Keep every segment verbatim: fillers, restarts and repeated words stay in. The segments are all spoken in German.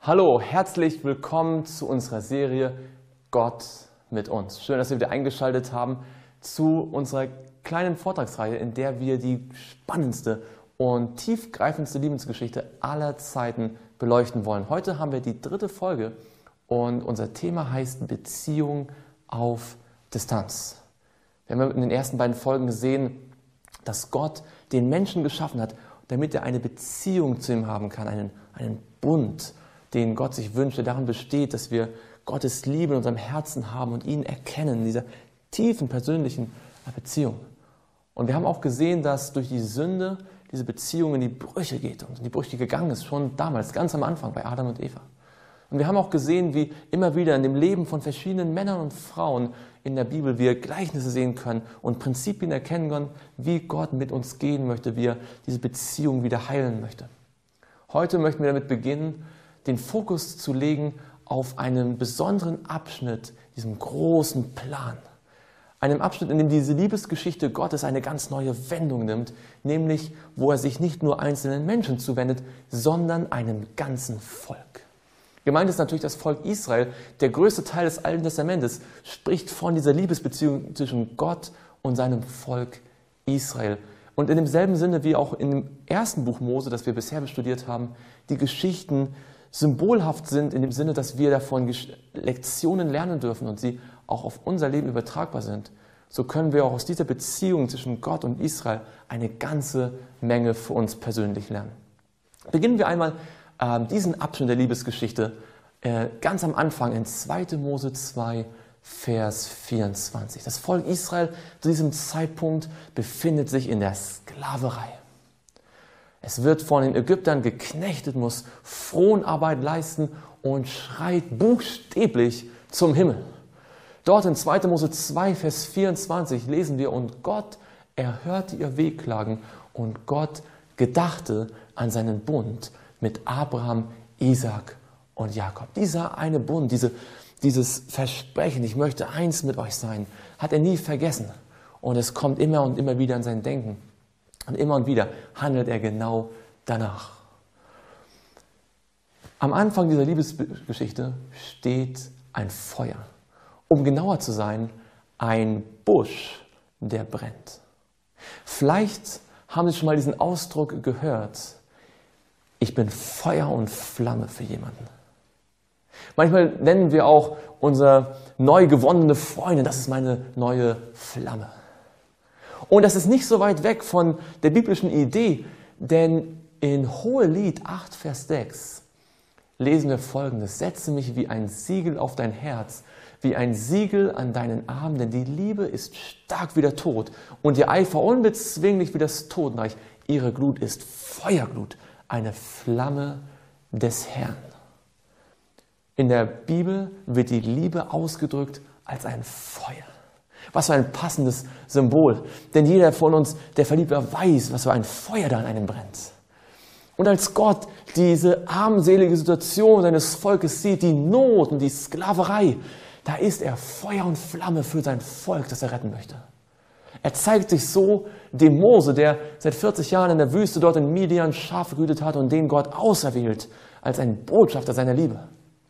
Hallo, herzlich willkommen zu unserer Serie Gott mit uns. Schön, dass wir wieder eingeschaltet haben zu unserer kleinen Vortragsreihe, in der wir die spannendste und tiefgreifendste Liebesgeschichte aller Zeiten beleuchten wollen. Heute haben wir die dritte Folge und unser Thema heißt Beziehung auf Distanz. Wir haben in den ersten beiden Folgen gesehen, dass Gott den Menschen geschaffen hat, damit er eine Beziehung zu ihm haben kann, einen, einen Bund, den Gott sich wünscht, der darin besteht, dass wir Gottes Liebe in unserem Herzen haben und ihn erkennen, in dieser tiefen persönlichen Beziehung. Und wir haben auch gesehen, dass durch die Sünde diese Beziehung in die Brüche geht und in die Brüche gegangen ist, schon damals, ganz am Anfang bei Adam und Eva. Und wir haben auch gesehen, wie immer wieder in dem Leben von verschiedenen Männern und Frauen in der Bibel wir Gleichnisse sehen können und Prinzipien erkennen können, wie Gott mit uns gehen möchte, wie er diese Beziehung wieder heilen möchte. Heute möchten wir damit beginnen, den Fokus zu legen auf einen besonderen Abschnitt, diesem großen Plan. Einem Abschnitt, in dem diese Liebesgeschichte Gottes eine ganz neue Wendung nimmt, nämlich wo er sich nicht nur einzelnen Menschen zuwendet, sondern einem ganzen Volk. Gemeint ist natürlich das Volk Israel. Der größte Teil des Alten Testamentes spricht von dieser Liebesbeziehung zwischen Gott und seinem Volk Israel. Und in demselben Sinne wie auch in dem ersten Buch Mose, das wir bisher studiert haben, die Geschichten symbolhaft sind in dem Sinne, dass wir davon Lektionen lernen dürfen und sie auch auf unser Leben übertragbar sind, so können wir auch aus dieser Beziehung zwischen Gott und Israel eine ganze Menge für uns persönlich lernen. Beginnen wir einmal äh, diesen Abschnitt der Liebesgeschichte äh, ganz am Anfang in zweiter Mose zwei, Vers vierundzwanzig. Das Volk Israel zu diesem Zeitpunkt befindet sich in der Sklaverei. Es wird von den Ägyptern geknechtet, muss Fronarbeit leisten und schreit buchstäblich zum Himmel. Dort in zweiter Mose zwei, Vers vierundzwanzig lesen wir, und Gott erhörte ihr Wehklagen und Gott gedachte an seinen Bund mit Abraham, Isaak und Jakob. Dieser eine Bund, diese, dieses Versprechen, ich möchte eins mit euch sein, hat er nie vergessen. Und es kommt immer und immer wieder in sein Denken. Und immer und wieder handelt er genau danach. Am Anfang dieser Liebesgeschichte steht ein Feuer. Um genauer zu sein, ein Busch, der brennt. Vielleicht haben Sie schon mal diesen Ausdruck gehört: Ich bin Feuer und Flamme für jemanden. Manchmal nennen wir auch unsere neu gewonnene Freundin, das ist meine neue Flamme. Und das ist nicht so weit weg von der biblischen Idee, denn in Hohelied acht, Vers sechs lesen wir Folgendes: Setze mich wie ein Siegel auf dein Herz, wie ein Siegel an deinen Arm, denn die Liebe ist stark wie der Tod und ihr Eifer unbezwinglich wie das Totenreich. Ihre Glut ist Feuerglut, eine Flamme des Herrn. In der Bibel wird die Liebe ausgedrückt als ein Feuer. Was für ein passendes Symbol. Denn jeder von uns, der verliebt war, weiß, was für ein Feuer da an einem brennt. Und als Gott diese armselige Situation seines Volkes sieht, die Not und die Sklaverei, da ist er Feuer und Flamme für sein Volk, das er retten möchte. Er zeigt sich so dem Mose, der seit vierzig Jahren in der Wüste dort in Midian Schafe gehütet hat und den Gott auserwählt als ein Botschafter seiner Liebe.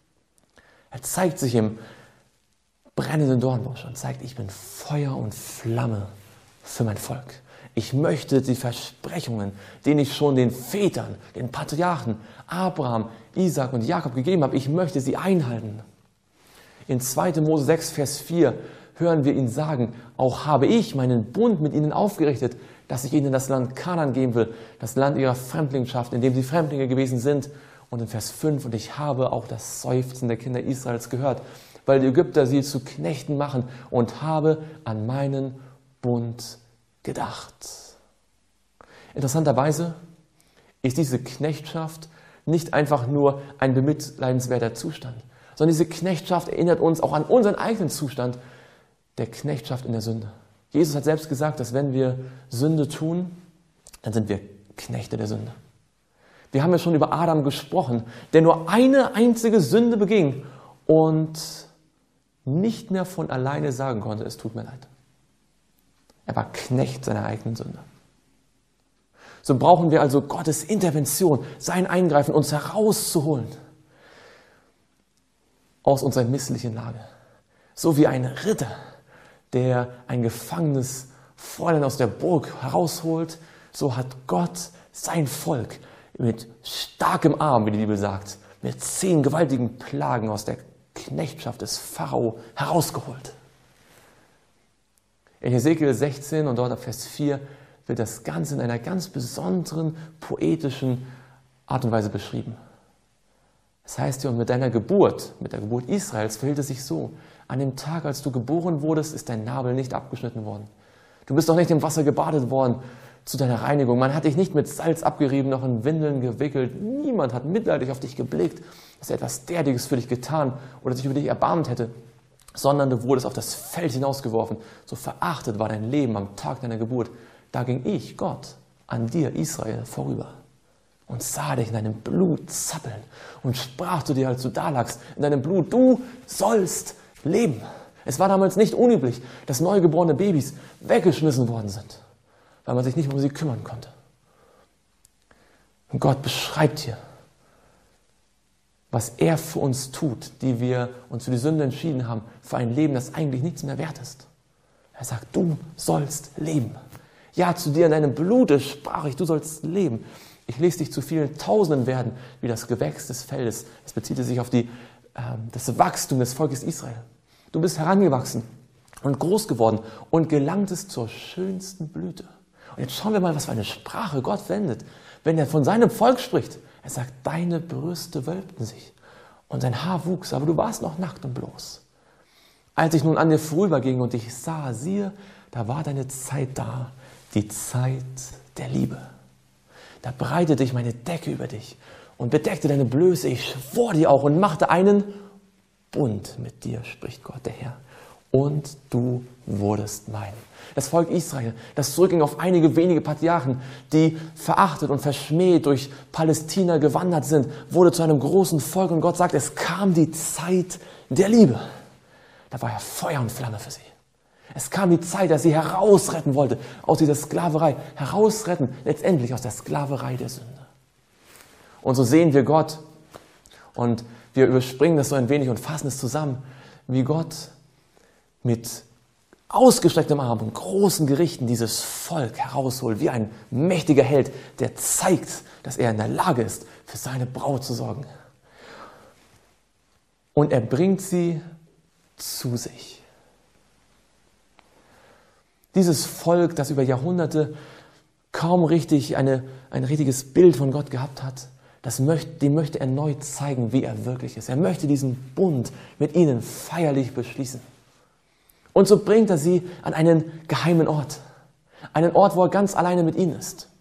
Er zeigt sich im brennenden Dornbusch und zeigt, ich bin Feuer und Flamme für mein Volk. Ich möchte die Versprechungen, denen ich schon den Vätern, den Patriarchen, Abraham, Isaak und Jakob gegeben habe, ich möchte sie einhalten. In zweiter Mose sechs, Vers vier hören wir ihn sagen, auch habe ich meinen Bund mit ihnen aufgerichtet, dass ich ihnen das Land Kanaan geben will, das Land ihrer Fremdlingschaft, in dem sie Fremdlinge gewesen sind. Und in Vers fünf, und ich habe auch das Seufzen der Kinder Israels gehört, weil die Ägypter sie zu Knechten machen, und habe an meinen Bund gedacht. Interessanterweise ist diese Knechtschaft nicht einfach nur ein bemitleidenswerter Zustand, sondern diese Knechtschaft erinnert uns auch an unseren eigenen Zustand der Knechtschaft in der Sünde. Jesus hat selbst gesagt, dass wenn wir Sünde tun, dann sind wir Knechte der Sünde. Wir haben ja schon über Adam gesprochen, der nur eine einzige Sünde beging und nicht mehr von alleine sagen konnte, es tut mir leid. Er war Knecht seiner eigenen Sünde. So brauchen wir also Gottes Intervention, sein Eingreifen, uns herauszuholen. aus unserer misslichen Lage. So wie ein Ritter, der ein gefangenes Fräulein aus der Burg herausholt, so hat Gott sein Volk mit starkem Arm, wie die Bibel sagt, mit zehn gewaltigen Plagen aus der Knechtschaft des Pharao herausgeholt. In Hesekiel sechzehn und dort ab Vers vier wird das Ganze in einer ganz besonderen, poetischen Art und Weise beschrieben. Das heißt hier, und mit deiner Geburt, mit der Geburt Israels, verhielt es sich so: An dem Tag, als du geboren wurdest, ist dein Nabel nicht abgeschnitten worden. Du bist doch nicht im Wasser gebadet worden zu deiner Reinigung. Man hat dich nicht mit Salz abgerieben, noch in Windeln gewickelt. Niemand hat mitleidig auf dich geblickt, dass er etwas Derartiges für dich getan oder sich über dich erbarmt hätte, sondern du wurdest auf das Feld hinausgeworfen. So verachtet war dein Leben am Tag deiner Geburt. Da ging ich, Gott, an dir, Israel, vorüber und sah dich in deinem Blut zappeln und sprach zu dir, als du da lagst, in deinem Blut: Du sollst leben. Es war damals nicht unüblich, dass neugeborene Babys weggeschmissen worden sind, weil man sich nicht um sie kümmern konnte. Und Gott beschreibt hier, was er für uns tut, die wir uns für die Sünde entschieden haben, für ein Leben, das eigentlich nichts mehr wert ist. Er sagt: Du sollst leben. Ja, zu dir in deinem Blute sprach ich, du sollst leben. Ich lese dich zu vielen Tausenden werden, wie das Gewächs des Feldes. Es bezieht sich auf die, äh, das Wachstum des Volkes Israel. Du bist herangewachsen und groß geworden und gelangtest zur schönsten Blüte. Und jetzt schauen wir mal, was für eine Sprache Gott wendet, wenn er von seinem Volk spricht. Er sagt: Deine Brüste wölbten sich und dein Haar wuchs, aber du warst noch nackt und bloß. Als ich nun an dir vorüberging und dich sah, siehe, da war deine Zeit da, die Zeit der Liebe. Da breitete ich meine Decke über dich und bedeckte deine Blöße. Ich schwor dir auch und machte einen Bund mit dir, spricht Gott der Herr. Und du wurdest mein. Das Volk Israel, das zurückging auf einige wenige Patriarchen, die verachtet und verschmäht durch Palästina gewandert sind, wurde zu einem großen Volk. Und Gott sagt, es kam die Zeit der Liebe. Da war er Feuer und Flamme für sie. Es kam die Zeit, dass sie herausretten wollte aus dieser Sklaverei. Herausretten letztendlich aus der Sklaverei der Sünde. Und so sehen wir Gott, und wir überspringen das so ein wenig und fassen es zusammen, wie Gott mit ausgestrecktem Arm und großen Gerichten dieses Volk herausholt, wie ein mächtiger Held, der zeigt, dass er in der Lage ist, für seine Braut zu sorgen. Und er bringt sie zu sich. Dieses Volk, das über Jahrhunderte kaum richtig eine, ein richtiges Bild von Gott gehabt hat, das möchte, dem möchte er neu zeigen, wie er wirklich ist. Er möchte diesen Bund mit ihnen feierlich beschließen. Und so bringt er sie an einen geheimen Ort. Einen Ort, wo er ganz alleine mit ihnen ist.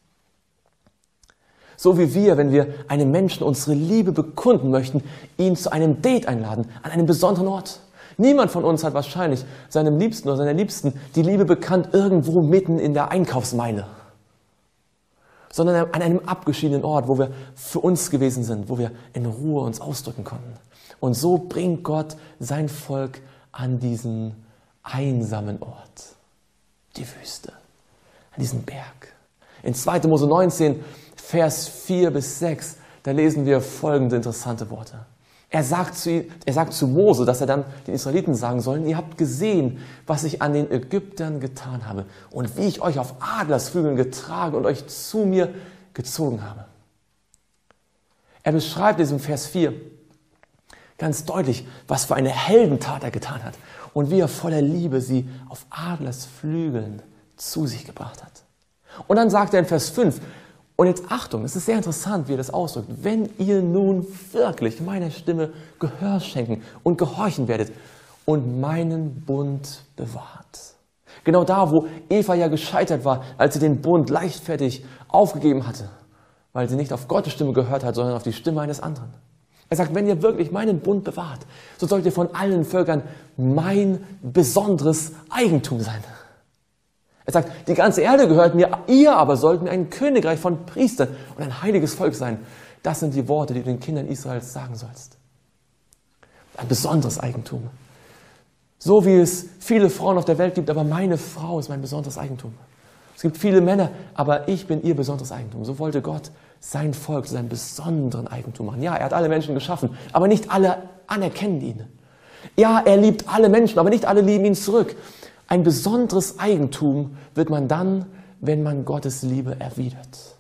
So wie wir, wenn wir einem Menschen unsere Liebe bekunden möchten, ihn zu einem Date einladen, an einem besonderen Ort. Niemand von uns hat wahrscheinlich seinem Liebsten oder seiner Liebsten die Liebe bekannt irgendwo mitten in der Einkaufsmeile, sondern an einem abgeschiedenen Ort, wo wir für uns gewesen sind, wo wir in Ruhe uns ausdrücken konnten. Und so bringt Gott sein Volk an diesen einsamen Ort, die Wüste, an diesen Berg. In zweiter Mose neunzehn, Vers vier bis sechs, da lesen wir folgende interessante Worte. Er sagt, zu, er sagt zu Mose, dass er dann den Israeliten sagen sollen: Ihr habt gesehen, was ich an den Ägyptern getan habe und wie ich euch auf Adlersflügeln getragen und euch zu mir gezogen habe. Er beschreibt in diesem Vers vier ganz deutlich, was für eine Heldentat er getan hat und wie er voller Liebe sie auf Adlersflügeln zu sich gebracht hat. Und dann sagt er in Vers fünf, und jetzt Achtung, es ist sehr interessant, wie er das ausdrückt: Wenn ihr nun wirklich meiner Stimme Gehör schenken und gehorchen werdet und meinen Bund bewahrt. Genau da, wo Eva ja gescheitert war, als sie den Bund leichtfertig aufgegeben hatte, weil sie nicht auf Gottes Stimme gehört hat, sondern auf die Stimme eines anderen. Er sagt, wenn ihr wirklich meinen Bund bewahrt, so sollt ihr von allen Völkern mein besonderes Eigentum sein. Er sagt, die ganze Erde gehört mir, ihr aber sollt mir ein Königreich von Priestern und ein heiliges Volk sein. Das sind die Worte, die du den Kindern Israels sagen sollst. Ein besonderes Eigentum. So wie es viele Frauen auf der Welt gibt, aber meine Frau ist mein besonderes Eigentum. Es gibt viele Männer, aber ich bin ihr besonderes Eigentum. So wollte Gott sein Volk zu seinem besonderen Eigentum machen. Ja, er hat alle Menschen geschaffen, aber nicht alle anerkennen ihn. Ja, er liebt alle Menschen, aber nicht alle lieben ihn zurück. Ein besonderes Eigentum wird man dann, wenn man Gottes Liebe erwidert.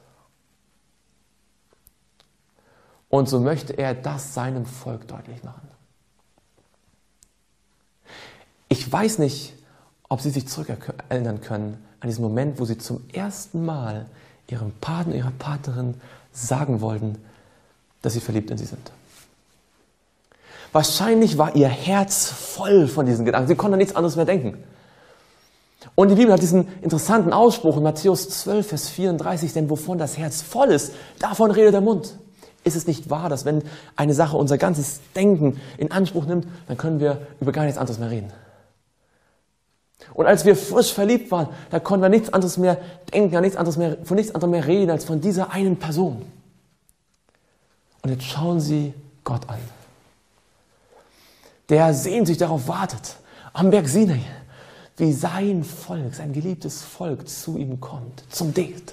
Und so möchte er das seinem Volk deutlich machen. Ich weiß nicht, ob Sie sich zurückerinnern können an diesen Moment, wo Sie zum ersten Mal Ihrem Partner, Ihrer Partnerin sagen wollten, dass Sie verliebt in sie sind. Wahrscheinlich war Ihr Herz voll von diesen Gedanken. Sie konnten an nichts anderes mehr denken. Und die Bibel hat diesen interessanten Ausspruch in Matthäus zwölf, Vers vierunddreißig, denn wovon das Herz voll ist, davon redet der Mund. Ist es nicht wahr, dass wenn eine Sache unser ganzes Denken in Anspruch nimmt, dann können wir über gar nichts anderes mehr reden? Und als wir frisch verliebt waren, da konnten wir nichts anderes mehr denken, an nichts anderes mehr, von nichts anderem mehr reden, als von dieser einen Person. Und jetzt schauen Sie Gott an, der sehnsüchtig darauf wartet, am Berg Sinai, wie sein Volk, sein geliebtes Volk zu ihm kommt, zum Date.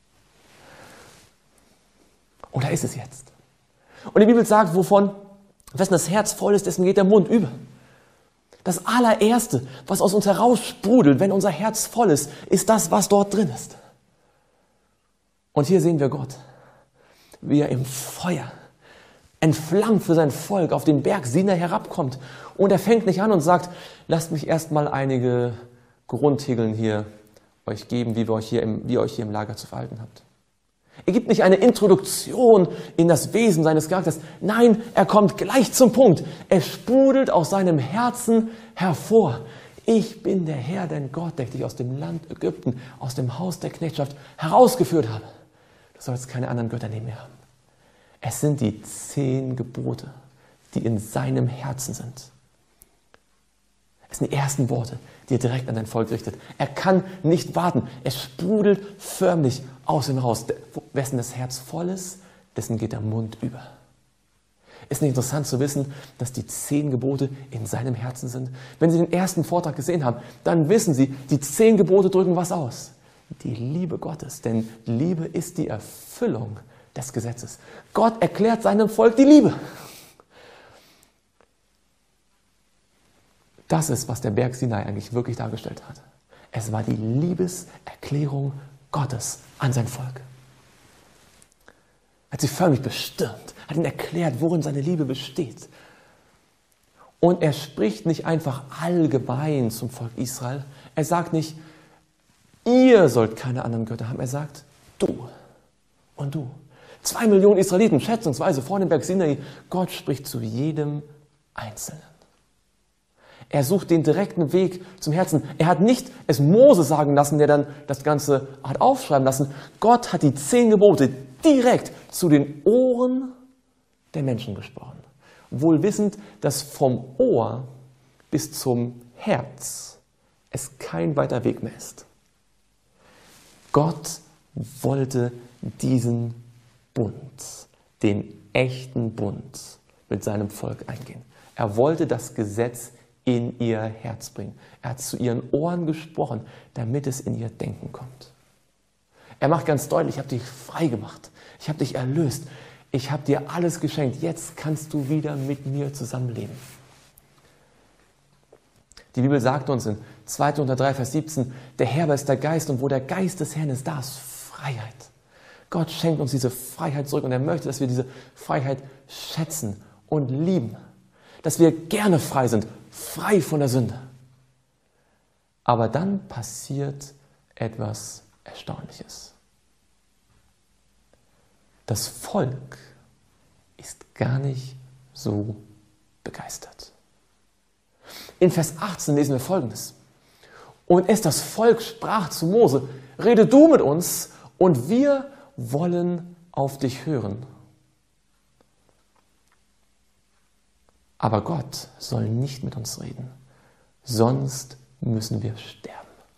Und da ist es jetzt. Und die Bibel sagt, wovon, wessen das Herz voll ist, dessen geht der Mund über. Das allererste, was aus uns heraussprudelt, wenn unser Herz voll ist, ist das, was dort drin ist. Und hier sehen wir Gott, wie er im Feuer, entflammt für sein Volk, auf den Berg Sinai herabkommt. Und er fängt nicht an und sagt, lasst mich erstmal einige Grundregeln hier euch geben, wie, wir euch hier im, wie ihr euch hier im Lager zu verhalten habt. Er gibt nicht eine Introduktion in das Wesen seines Charakters. Nein, er kommt gleich zum Punkt. Er sprudelt aus seinem Herzen hervor. Ich bin der Herr, dein Gott, der dich aus dem Land Ägypten, aus dem Haus der Knechtschaft herausgeführt habe. Du sollst keine anderen Götter neben mir haben. Es sind die zehn Gebote, die in seinem Herzen sind. Es sind die ersten Worte, die er direkt an dein Volk richtet. Er kann nicht warten. Es sprudelt förmlich aus ihm raus. Wessen das Herz voll ist, dessen geht der Mund über. Ist nicht interessant zu wissen, dass die zehn Gebote in seinem Herzen sind? Wenn Sie den ersten Vortrag gesehen haben, dann wissen Sie, die zehn Gebote drücken was aus? Die Liebe Gottes. Denn Liebe ist die Erfüllung des Gesetzes. Gott erklärt seinem Volk die Liebe. Das ist, was der Berg Sinai eigentlich wirklich dargestellt hat. Es war die Liebeserklärung Gottes an sein Volk. Er hat sie förmlich bestürmt, hat ihnen erklärt, worin seine Liebe besteht. Und er spricht nicht einfach allgemein zum Volk Israel. Er sagt nicht, ihr sollt keine anderen Götter haben. Er sagt, du und du. Zwei Millionen Israeliten, schätzungsweise vor dem Berg Sinai. Gott spricht zu jedem Einzelnen. Er sucht den direkten Weg zum Herzen. Er hat nicht es Mose sagen lassen, der dann das Ganze hat aufschreiben lassen. Gott hat die zehn Gebote direkt zu den Ohren der Menschen gesprochen. Wohl wissend, dass vom Ohr bis zum Herz es kein weiter Weg mehr ist. Gott wollte diesen Bund, den echten Bund mit seinem Volk eingehen. Er wollte das Gesetz in ihr Herz bringen. Er hat zu ihren Ohren gesprochen, damit es in ihr Denken kommt. Er macht ganz deutlich, ich habe dich frei gemacht. Ich habe dich erlöst. Ich habe dir alles geschenkt. Jetzt kannst du wieder mit mir zusammenleben. Die Bibel sagt uns in zweiter drei, Vers siebzehn, der Herr ist der Geist und wo der Geist des Herrn ist, da ist Freiheit. Gott schenkt uns diese Freiheit zurück und er möchte, dass wir diese Freiheit schätzen und lieben. Dass wir gerne frei sind, frei von der Sünde. Aber dann passiert etwas Erstaunliches. Das Volk ist gar nicht so begeistert. In Vers achtzehn lesen wir Folgendes. Und es, das Volk, sprach zu Mose, rede du mit uns und wir wollen auf dich hören. Aber Gott soll nicht mit uns reden, sonst müssen wir sterben.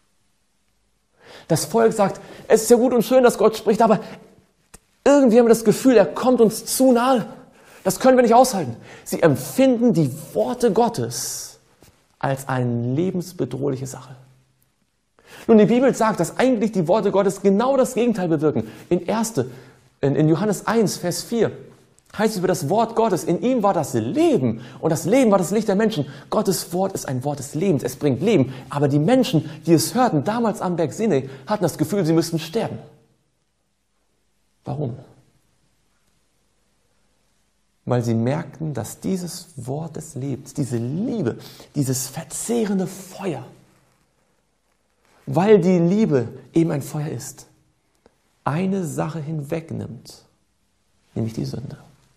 Das Volk sagt, es ist ja gut und schön, dass Gott spricht, aber irgendwie haben wir das Gefühl, er kommt uns zu nahe. Das können wir nicht aushalten. Sie empfinden die Worte Gottes als eine lebensbedrohliche Sache. Nun, die Bibel sagt, dass eigentlich die Worte Gottes genau das Gegenteil bewirken. In, erste, in, in Johannes eins, Vers vier heißt es über das Wort Gottes, in ihm war das Leben und das Leben war das Licht der Menschen. Gottes Wort ist ein Wort des Lebens, es bringt Leben. Aber die Menschen, die es hörten, damals am Berg Sinai, hatten das Gefühl, sie müssten sterben. Warum? Weil sie merkten, dass dieses Wort des Lebens, diese Liebe, dieses verzehrende Feuer, weil die Liebe eben ein Feuer ist, eine Sache hinwegnimmt, nämlich die Sünde.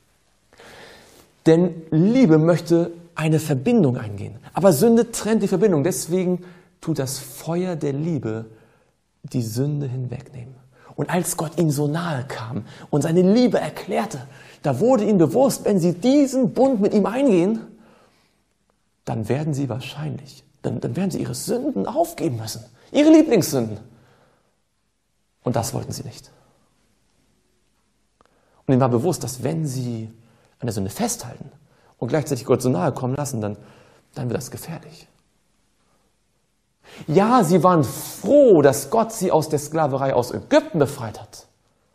Denn Liebe möchte eine Verbindung eingehen, aber Sünde trennt die Verbindung. Deswegen tut das Feuer der Liebe die Sünde hinwegnehmen. Und als Gott ihnen so nahe kam und seine Liebe erklärte, da wurde ihnen bewusst, wenn sie diesen Bund mit ihm eingehen, dann werden sie wahrscheinlich, dann, dann werden sie ihre Sünden aufgeben müssen. Ihre Lieblingssünden. Und das wollten sie nicht. Und ihnen war bewusst, dass wenn sie an der Sünde festhalten und gleichzeitig Gott so nahe kommen lassen, dann, dann wird das gefährlich. Ja, sie waren froh, dass Gott sie aus der Sklaverei aus Ägypten befreit hat.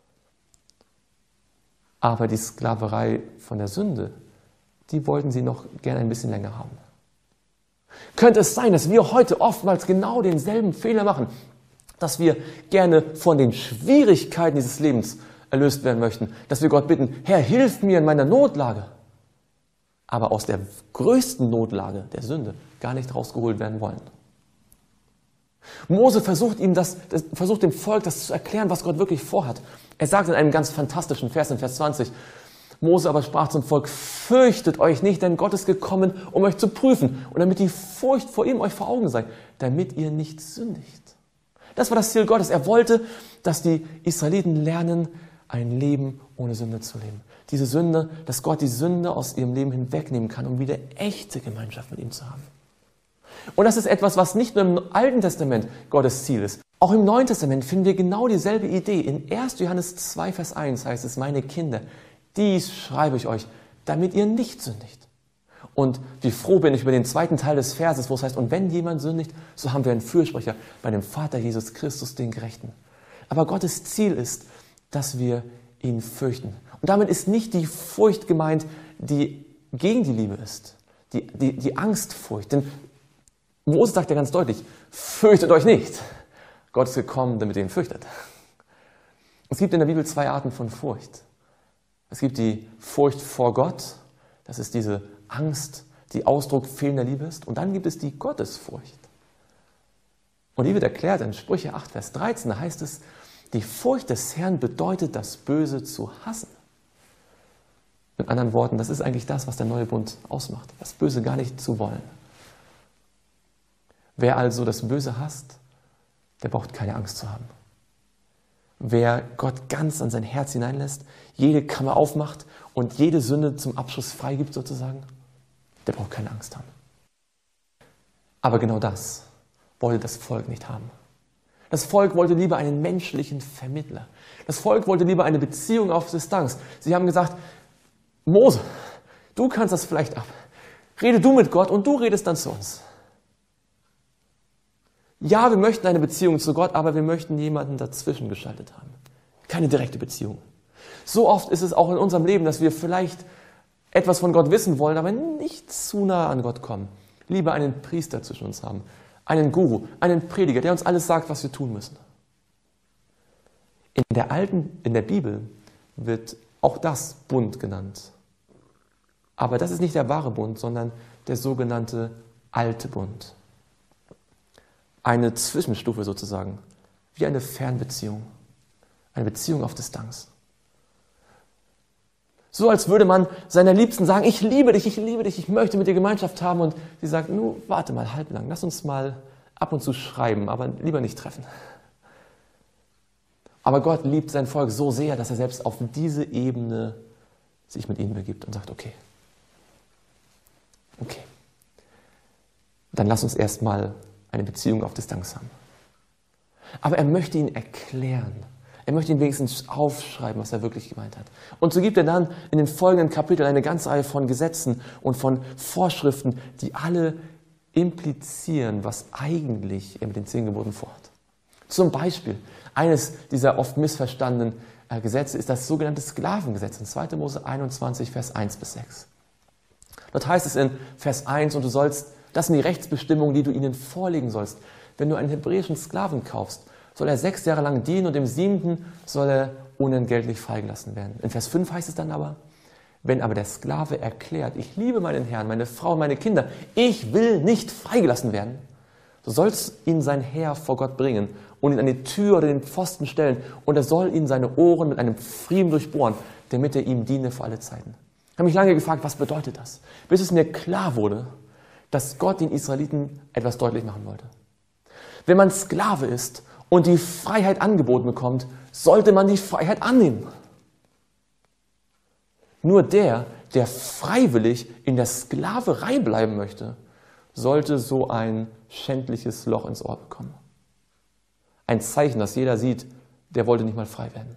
Aber die Sklaverei von der Sünde, die wollten sie noch gerne ein bisschen länger haben. Könnte es sein, dass wir heute oftmals genau denselben Fehler machen, dass wir gerne von den Schwierigkeiten dieses Lebens erlöst werden möchten, dass wir Gott bitten, Herr, hilf mir in meiner Notlage, aber aus der größten Notlage der Sünde gar nicht rausgeholt werden wollen. Mose versucht ihm das, das, versucht dem Volk das zu erklären, was Gott wirklich vorhat. Er sagt in einem ganz fantastischen Vers, in Vers zwanzig, Mose aber sprach zum Volk, fürchtet euch nicht, denn Gott ist gekommen, um euch zu prüfen und damit die Furcht vor ihm euch vor Augen sei, damit ihr nicht sündigt. Das war das Ziel Gottes. Er wollte, dass die Israeliten lernen, ein Leben ohne Sünde zu leben. Diese Sünde, dass Gott die Sünde aus ihrem Leben hinwegnehmen kann, um wieder echte Gemeinschaft mit ihm zu haben. Und das ist etwas, was nicht nur im Alten Testament Gottes Ziel ist. Auch im Neuen Testament finden wir genau dieselbe Idee. In erster Johannes zwei, Vers eins heißt es, meine Kinder, dies schreibe ich euch, damit ihr nicht sündigt. Und wie froh bin ich über den zweiten Teil des Verses, wo es heißt, und wenn jemand sündigt, so haben wir einen Fürsprecher bei dem Vater Jesus Christus, den Gerechten. Aber Gottes Ziel ist, dass wir ihn fürchten. Und damit ist nicht die Furcht gemeint, die gegen die Liebe ist, die, die, die Angstfurcht. Denn Mose sagt ja ganz deutlich, fürchtet euch nicht. Gott ist gekommen, damit ihr ihn fürchtet. Es gibt in der Bibel zwei Arten von Furcht. Es gibt die Furcht vor Gott, das ist diese Angst, die Ausdruck fehlender Liebe ist. Und dann gibt es die Gottesfurcht. Und die wird erklärt in Sprüche acht, Vers dreizehn, da heißt es, die Furcht des Herrn bedeutet, das Böse zu hassen. Mit anderen Worten, das ist eigentlich das, was der neue Bund ausmacht, das Böse gar nicht zu wollen. Wer also das Böse hasst, der braucht keine Angst zu haben. Wer Gott ganz an sein Herz hineinlässt, jede Kammer aufmacht und jede Sünde zum Abschluss freigibt sozusagen, der braucht keine Angst haben. Aber genau das wollte das Volk nicht haben. Das Volk wollte lieber einen menschlichen Vermittler. Das Volk wollte lieber eine Beziehung auf Distanz. Sie haben gesagt, Mose, du kannst das vielleicht ab. Rede du mit Gott und du redest dann zu uns. Ja, wir möchten eine Beziehung zu Gott, aber wir möchten jemanden dazwischen geschaltet haben. Keine direkte Beziehung. So oft ist es auch in unserem Leben, dass wir vielleicht etwas von Gott wissen wollen, aber nicht zu nah an Gott kommen. Lieber einen Priester zwischen uns haben, einen Guru, einen Prediger, der uns alles sagt, was wir tun müssen. In der alten, in der Bibel wird auch das Bund genannt. Aber das ist nicht der wahre Bund, sondern der sogenannte alte Bund. Eine Zwischenstufe sozusagen, wie eine Fernbeziehung, eine Beziehung auf Distanz. So als würde man seiner Liebsten sagen, ich liebe dich, ich liebe dich, ich möchte mit dir Gemeinschaft haben und sie sagt, nu, warte mal halblang, lass uns mal ab und zu schreiben, aber lieber nicht treffen. Aber Gott liebt sein Volk so sehr, dass er selbst auf diese Ebene sich mit ihnen begibt und sagt, okay, okay, dann lass uns erstmal eine Beziehung auf Distanz haben. Aber er möchte ihn erklären. Er möchte ihn wenigstens aufschreiben, was er wirklich gemeint hat. Und so gibt er dann in den folgenden Kapiteln eine ganze Reihe von Gesetzen und von Vorschriften, die alle implizieren, was eigentlich er mit den zehn Geboten vorhat. Zum Beispiel eines dieser oft missverstandenen äh, Gesetze ist das sogenannte Sklavengesetz in zweiter Mose einundzwanzig, Vers eins bis sechs. Dort heißt es in Vers eins, und du sollst, das sind die Rechtsbestimmungen, die du ihnen vorlegen sollst. Wenn du einen hebräischen Sklaven kaufst, soll er sechs Jahre lang dienen und im siebten soll er unentgeltlich freigelassen werden. In Vers fünf heißt es dann aber, wenn aber der Sklave erklärt, ich liebe meinen Herrn, meine Frau und meine Kinder, ich will nicht freigelassen werden, so sollst ihn sein Herr vor Gott bringen und ihn an die Tür oder den Pfosten stellen und er soll ihm seine Ohren mit einem Pfriem durchbohren, damit er ihm diene für alle Zeiten. Ich habe mich lange gefragt, was bedeutet das? Bis es mir klar wurde, dass Gott den Israeliten etwas deutlich machen wollte. Wenn man Sklave ist und die Freiheit angeboten bekommt, sollte man die Freiheit annehmen. Nur der, der freiwillig in der Sklaverei bleiben möchte, sollte so ein schändliches Loch ins Ohr bekommen. Ein Zeichen, das jeder sieht, der wollte nicht mal frei werden.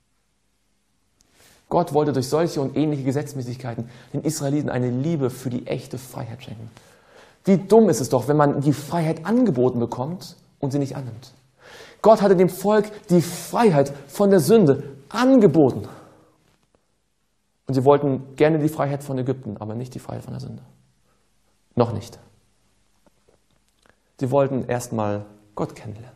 Gott wollte durch solche und ähnliche Gesetzmäßigkeiten den Israeliten eine Liebe für die echte Freiheit schenken. Wie dumm ist es doch, wenn man die Freiheit angeboten bekommt und sie nicht annimmt. Gott hatte dem Volk die Freiheit von der Sünde angeboten. Und sie wollten gerne die Freiheit von Ägypten, aber nicht die Freiheit von der Sünde. Noch nicht. Sie wollten erstmal Gott kennenlernen.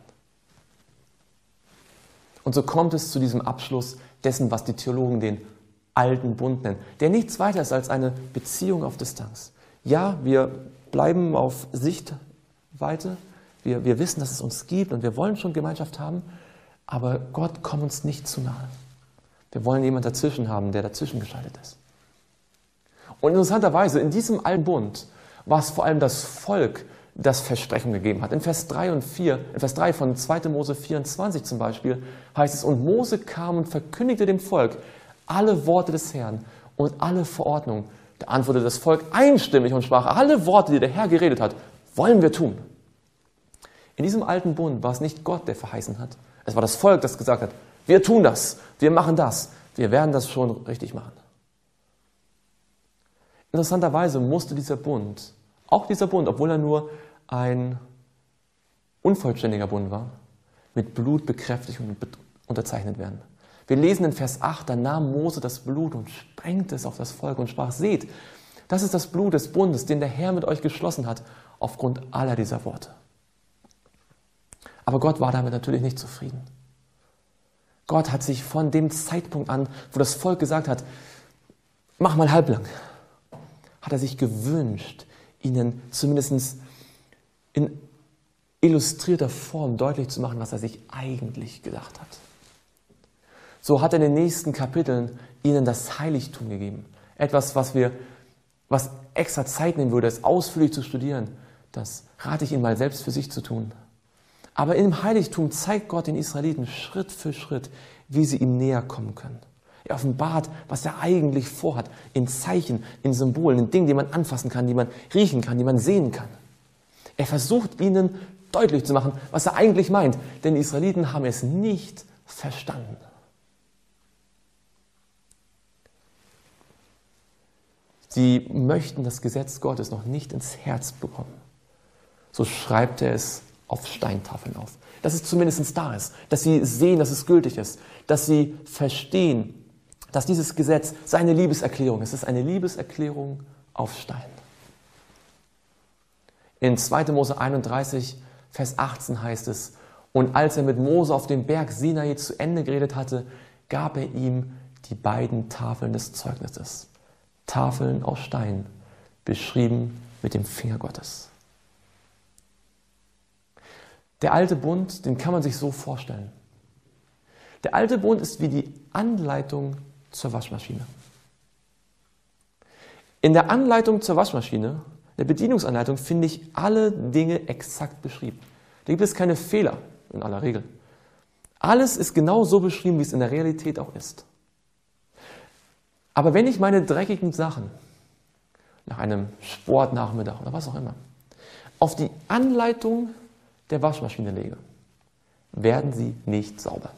Und so kommt es zu diesem Abschluss dessen, was die Theologen den alten Bund nennen, der nichts weiter ist als eine Beziehung auf Distanz. Ja, wir bleiben auf Sichtweite, wir, wir wissen, dass es uns gibt und wir wollen schon Gemeinschaft haben, aber Gott kommt uns nicht zu nahe. Wir wollen jemanden dazwischen haben, der dazwischen geschaltet ist. Und interessanterweise, in diesem alten Bund war es vor allem das Volk, das Versprechen gegeben hat. In Vers drei und vier, in Vers drei von zweiter Mose vierundzwanzig zum Beispiel, heißt es, und Mose kam und verkündigte dem Volk alle Worte des Herrn und alle Verordnungen. Da antwortete das Volk einstimmig und sprach, alle Worte, die der Herr geredet hat, wollen wir tun. In diesem alten Bund war es nicht Gott, der verheißen hat. Es war das Volk, das gesagt hat, wir tun das, wir machen das, wir werden das schon richtig machen. Interessanterweise musste dieser Bund, auch dieser Bund, obwohl er nur ein unvollständiger Bund war, mit Blut bekräftigt und unterzeichnet werden. Wir lesen in Vers acht, da nahm Mose das Blut und sprengte es auf das Volk und sprach, seht, das ist das Blut des Bundes, den der Herr mit euch geschlossen hat, aufgrund aller dieser Worte. Aber Gott war damit natürlich nicht zufrieden. Gott hat sich von dem Zeitpunkt an, wo das Volk gesagt hat, mach mal halblang, hat er sich gewünscht, ihnen zumindest in illustrierter Form deutlich zu machen, was er sich eigentlich gedacht hat. So hat er in den nächsten Kapiteln ihnen das Heiligtum gegeben. Etwas, was wir, was extra Zeit nehmen würde, es ausführlich zu studieren. Das rate ich Ihnen mal selbst für sich zu tun. Aber im Heiligtum zeigt Gott den Israeliten Schritt für Schritt, wie sie ihm näher kommen können. Er offenbart, was er eigentlich vorhat, in Zeichen, in Symbolen, in Dingen, die man anfassen kann, die man riechen kann, die man sehen kann. Er versucht ihnen deutlich zu machen, was er eigentlich meint, denn die Israeliten haben es nicht verstanden. Sie möchten das Gesetz Gottes noch nicht ins Herz bekommen. So schreibt er es auf Steintafeln auf. Dass es zumindest da ist, dass sie sehen, dass es gültig ist, dass sie verstehen, dass dieses Gesetz seine Liebeserklärung ist. Es ist eine Liebeserklärung auf Stein. In zweiter Mose einunddreißig, Vers achtzehn heißt es, und als er mit Mose auf dem Berg Sinai zu Ende geredet hatte, gab er ihm die beiden Tafeln des Zeugnisses. Tafeln aus Stein, beschrieben mit dem Finger Gottes. Der alte Bund, den kann man sich so vorstellen. Der alte Bund ist wie die Anleitung zur Waschmaschine. In der Anleitung zur Waschmaschine, der Bedienungsanleitung, finde ich alle Dinge exakt beschrieben. Da gibt es keine Fehler in aller Regel. Alles ist genau so beschrieben, wie es in der Realität auch ist. Aber wenn ich meine dreckigen Sachen nach einem Sportnachmittag oder was auch immer auf die Anleitung der Waschmaschine lege, werden sie nicht sauber.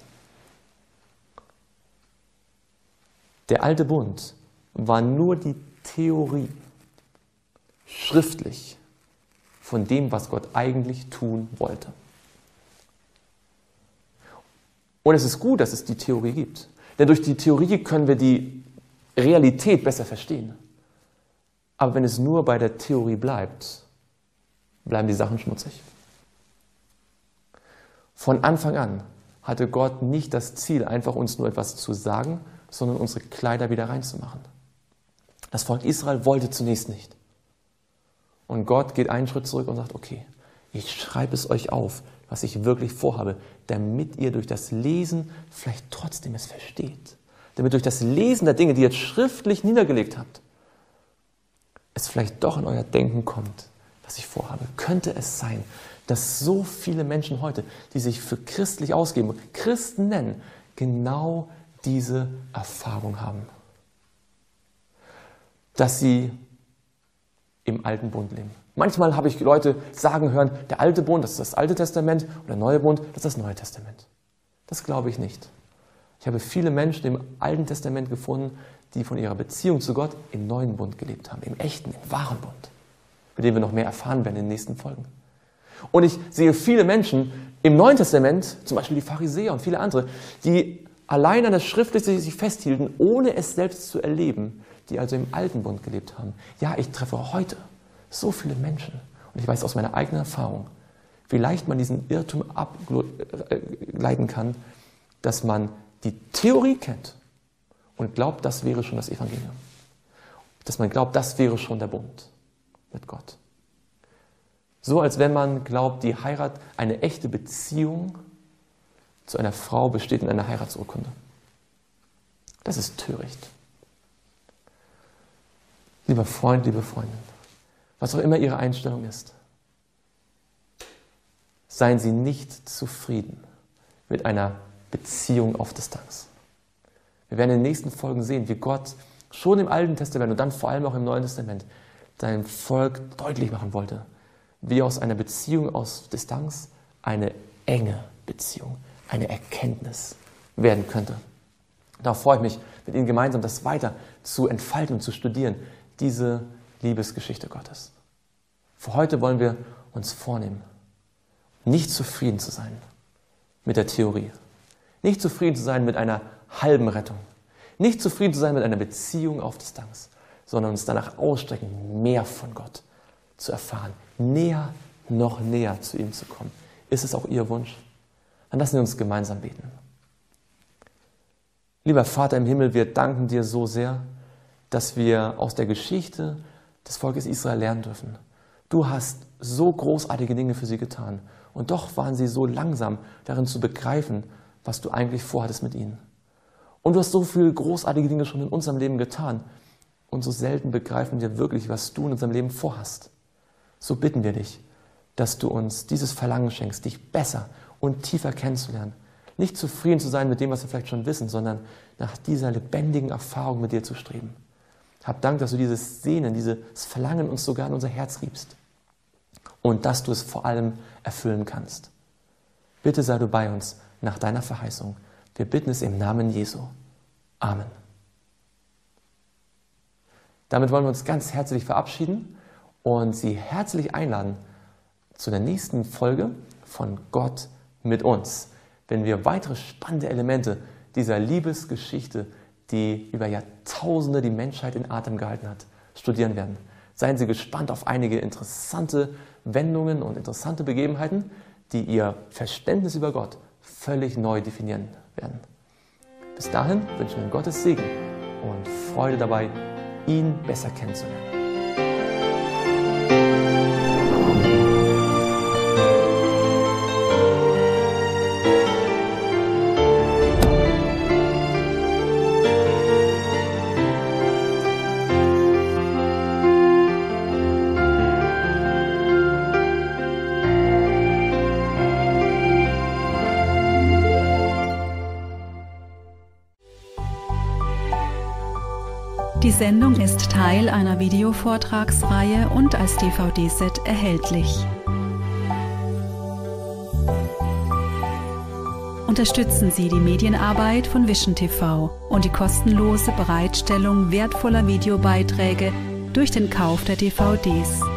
Der alte Bund war nur die Theorie, schriftlich, von dem, was Gott eigentlich tun wollte. Und es ist gut, dass es die Theorie gibt. Denn durch die Theorie können wir die Realität besser verstehen. Aber wenn es nur bei der Theorie bleibt, bleiben die Sachen schmutzig. Von Anfang an hatte Gott nicht das Ziel, einfach uns nur etwas zu sagen, sondern unsere Kleider wieder reinzumachen. Das Volk Israel wollte zunächst nicht. Und Gott geht einen Schritt zurück und sagt, okay, ich schreibe es euch auf, was ich wirklich vorhabe, damit ihr durch das Lesen vielleicht trotzdem es versteht. Damit durch das Lesen der Dinge, die ihr jetzt schriftlich niedergelegt habt, es vielleicht doch in euer Denken kommt, was ich vorhabe. Könnte es sein, dass so viele Menschen heute, die sich für christlich ausgeben, Christen nennen, genau diese Erfahrung haben. Dass sie im alten Bund leben. Manchmal habe ich Leute sagen hören, der alte Bund, das ist das Alte Testament, und der neue Bund, das ist das Neue Testament. Das glaube ich nicht. Ich habe viele Menschen im Alten Testament gefunden, die von ihrer Beziehung zu Gott im neuen Bund gelebt haben, im echten, im wahren Bund, mit dem wir noch mehr erfahren werden in den nächsten Folgen. Und ich sehe viele Menschen im Neuen Testament, zum Beispiel die Pharisäer und viele andere, die allein an das Schriftliche sich festhielten, ohne es selbst zu erleben, die also im alten Bund gelebt haben. Ja, ich treffe heute so viele Menschen, und ich weiß aus meiner eigenen Erfahrung, wie leicht man diesen Irrtum ableiten kann, dass man die Theorie kennt und glaubt, das wäre schon das Evangelium. Dass man glaubt, das wäre schon der Bund mit Gott. So als wenn man glaubt, die Heirat, eine echte Beziehung zu einer Frau besteht in einer Heiratsurkunde. Das ist töricht. Lieber Freund, liebe Freundin, was auch immer Ihre Einstellung ist, seien Sie nicht zufrieden mit einer Beziehung auf Distanz. Wir werden in den nächsten Folgen sehen, wie Gott schon im Alten Testament und dann vor allem auch im Neuen Testament seinem Volk deutlich machen wollte, wie aus einer Beziehung aus Distanz eine enge Beziehung, eine Erkenntnis werden könnte. Darauf freue ich mich, mit Ihnen gemeinsam das weiter zu entfalten und zu studieren, diese Liebesgeschichte Gottes. Für heute wollen wir uns vornehmen, nicht zufrieden zu sein mit der Theorie, nicht zufrieden zu sein mit einer halben Rettung, nicht zufrieden zu sein mit einer Beziehung auf Distanz, sondern uns danach ausstrecken, mehr von Gott zu erfahren, näher, noch näher zu ihm zu kommen. Ist es auch Ihr Wunsch? Dann lassen wir uns gemeinsam beten. Lieber Vater im Himmel, wir danken dir so sehr, dass wir aus der Geschichte des Volkes Israel lernen dürfen. Du hast so großartige Dinge für sie getan und doch waren sie so langsam darin zu begreifen, was du eigentlich vorhattest mit ihnen. Und du hast so viele großartige Dinge schon in unserem Leben getan und so selten begreifen wir wirklich, was du in unserem Leben vorhast. So bitten wir dich, dass du uns dieses Verlangen schenkst, dich besser und tiefer kennenzulernen. Nicht zufrieden zu sein mit dem, was wir vielleicht schon wissen, sondern nach dieser lebendigen Erfahrung mit dir zu streben. Hab Dank, dass du dieses Sehnen, dieses Verlangen uns sogar in unser Herz gibst und dass du es vor allem erfüllen kannst. Bitte sei du bei uns nach deiner Verheißung. Wir bitten es im Namen Jesu. Amen. Damit wollen wir uns ganz herzlich verabschieden und Sie herzlich einladen zu der nächsten Folge von Gott mit uns, wenn wir weitere spannende Elemente dieser Liebesgeschichte, die über Jahrtausende die Menschheit in Atem gehalten hat, studieren werden. Seien Sie gespannt auf einige interessante Wendungen und interessante Begebenheiten, die Ihr Verständnis über Gott völlig neu definieren werden. Bis dahin wünschen wir Ihnen Gottes Segen und Freude dabei, ihn besser kennenzulernen. Die Sendung ist Teil einer Videovortragsreihe und als D V D-Set erhältlich. Unterstützen Sie die Medienarbeit von Vision T V und die kostenlose Bereitstellung wertvoller Videobeiträge durch den Kauf der D V Ds.